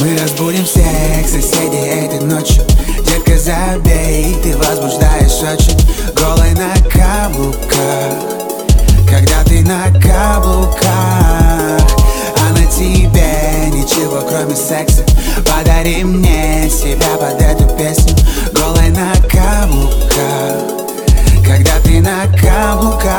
Мы разбудим всех соседей этой ночью. Детка, забей, ты возбуждаешь очень. Голой на каблуках, когда ты на каблуках, а на тебе ничего кроме секса. Подари мне себя под эту песню. Голой на каблуках, когда ты на каблуках.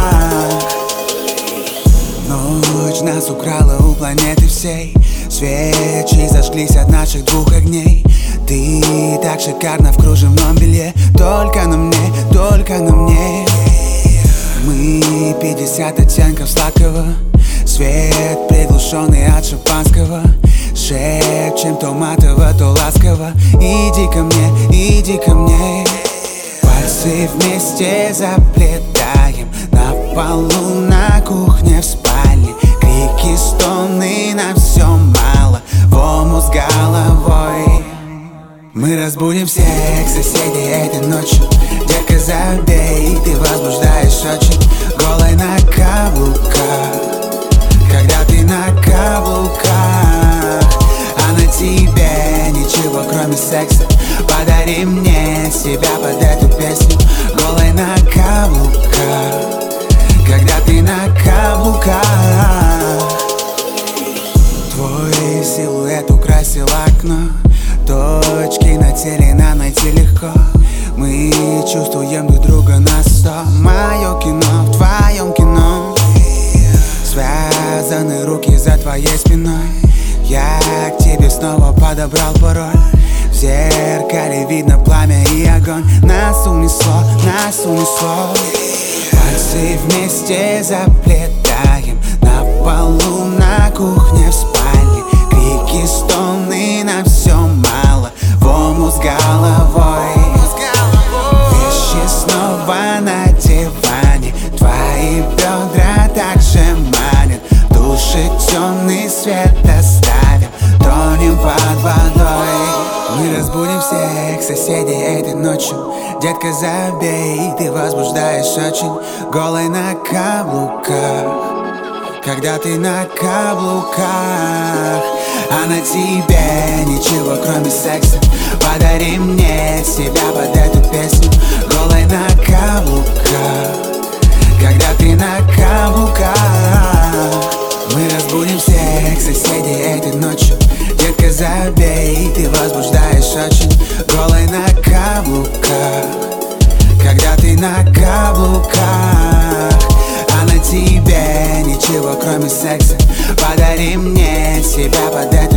Ночь нас украла у планеты всей. Свечи зажглись от наших двух огней. Ты так шикарно в кружевном белье. Только на мне, только на мне. Мы 50 оттенков сладкого. Свет приглушенный от шампанского. Шепчем то матово, то ласково. Иди ко мне, иди ко мне. Пальцы вместе заплетаем на полу, на кухне, в спальне. Крики, стоны, на все мало, в омут с головой. Мы разбудим всех соседей этой ночью. Детка, забей, ты возбуждаешь очень. Голой на каблуках, когда ты на каблуках, а на тебе ничего кроме секса. Подари мне себя под эту песню. Голой на каблуках, когда ты на каблуках. Твой силуэт украсил окно. Точки на теле нам найти легко. Мы чувствуем друг друга на 100. Мое кино в твоем кино. Связаны руки за твоей спиной. Я к тебе снова подобрал пароль. В зеркале видно пламя и огонь. Нас унесло, нас унесло. Пальцы вместе заплетаем на полу, на кухне, в спальне. Крики, стоны, на все мало, в омут с головой. Вещи снова на диване. Твои бедра так же манят. Души темный свет оставим, тонем под водой. Мы разбудим всех соседей этой ночью. Детка, забей, ты возбуждаешь очень. Голой на каблуках, когда ты на каблуках, а на тебе ничего кроме секса. Подари мне себя под эту песню. Голой на каблуках, когда ты на каблуках. Мы разбудим всех соседей этой ночью. Детка, забей, ты возбуждаешь очень. Голой на каблуках, когда ты на каблуках, а на тебе ничего кроме секса. Подари мне себя под эту